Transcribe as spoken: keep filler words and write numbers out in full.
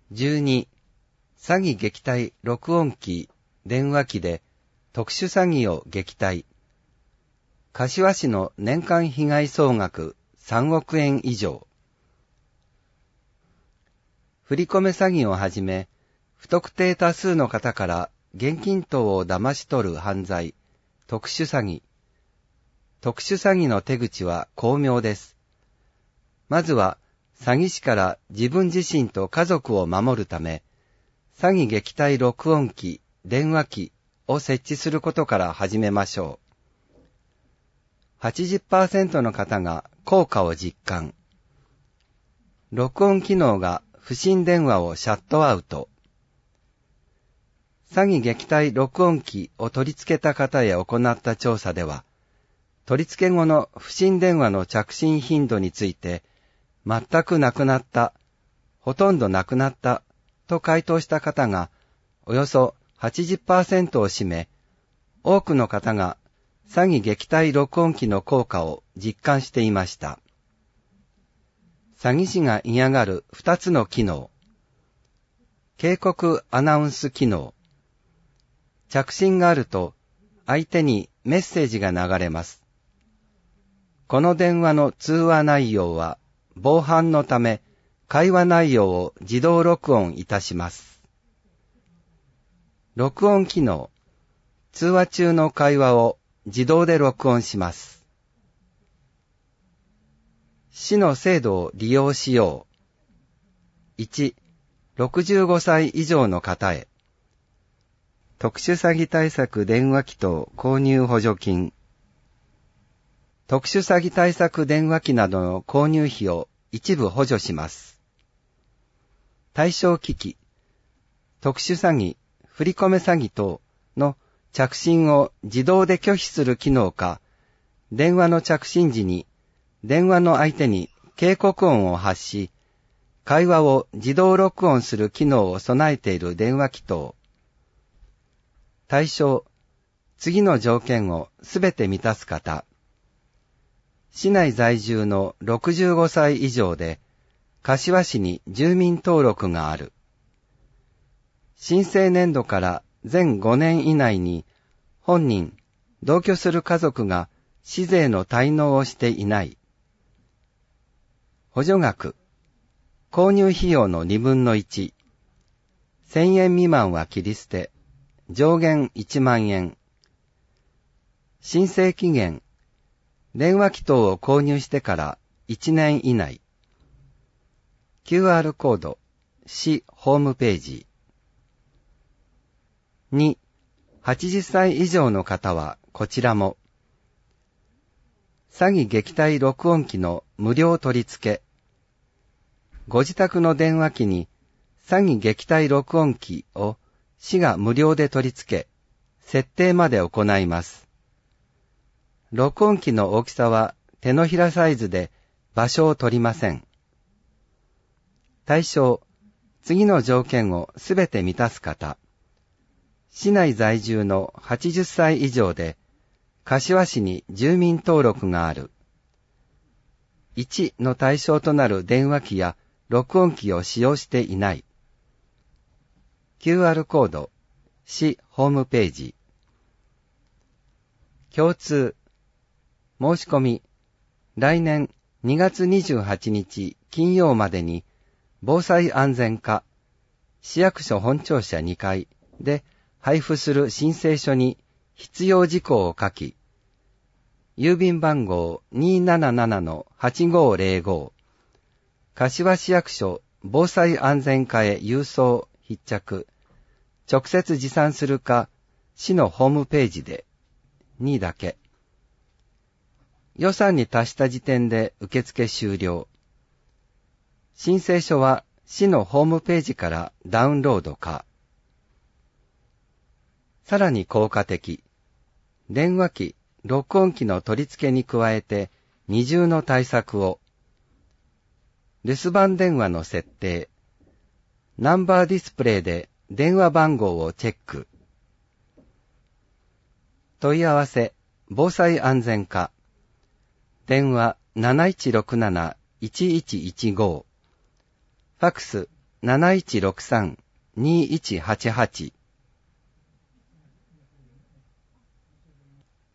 じゅうに、詐欺撃退録音機、電話機で特殊詐欺を撃退。柏市の年間被害総額さんおくえん以上。振り込め詐欺をはじめ、不特定多数の方から現金等を騙し取る犯罪、特殊詐欺。特殊詐欺の手口は巧妙です。まずは、詐欺師から自分自身と家族を守るため、詐欺撃退録音機、電話機を設置することから始めましょう。はちじゅっパーセント の方が効果を実感。録音機能が不審電話をシャットアウト。詐欺撃退録音機を取り付けた方へ行った調査では、取り付け後の不審電話の着信頻度について、全くなくなった、ほとんどなくなったと回答した方がおよそ はちじゅっパーセント を占め、多くの方が詐欺撃退録音機の効果を実感していました。詐欺師が嫌がるふたつの機能。警告アナウンス機能。着信があると相手にメッセージが流れます。この電話の通話内容は防犯のため会話内容を自動録音いたします。録音機能。通話中の会話を自動で録音します。市の制度を利用しよう。いち、ろくじゅうごさい以上の方へ。特殊詐欺対策電話機等購入補助金。特殊詐欺対策電話機などの購入費を一部補助します。対象機器、特殊詐欺、振り込め詐欺等の着信を自動で拒否する機能か、電話の着信時に電話の相手に警告音を発し、会話を自動録音する機能を備えている電話機等。対象、次の条件をすべて満たす方。市内在住のろくじゅうごさい以上で、柏市に住民登録がある。申請年度から全ごねん以内に、本人、同居する家族が市税の滞納をしていない。補助額、購入費用のにぶんのいち。せんえん未満は切り捨て、上限いちまんえん。申請期限、電話機等を購入してからいちねん以内。キューアール コード、市ホームページ。に、はちじゅっさい以上の方はこちらも。詐欺撃退録音機の無料取り付け。ご自宅の電話機に詐欺撃退録音機を市が無料で取り付け、設定まで行います。録音機の大きさは手のひらサイズで場所を取りません。対象、次の条件をすべて満たす方。市内在住のはちじゅっさい以上で、柏市に住民登録がある。いちの対象となる電話機や録音機を使用していない。キューアール コード、市ホームページ。共通。申し込み、来年にがつにじゅうはちにち金曜までに、防災安全課、市役所本庁舎にかいで配布する申請書に必要事項を書き、郵便番号 にーなななのはちごーぜろご、柏市役所防災安全課へ郵送必着、直接持参するか、市のホームページで、にだけ。予算に達した時点で受付終了。申請書は市のホームページからダウンロードか。さらに効果的。電話機、録音機の取り付けに加えて二重の対策を。留守番電話の設定。ナンバーディスプレイで電話番号をチェック。問い合わせ、防災安全課。電話 なないちろくなな いちいちいちご。ファックスなないちろくさん にいちはちはち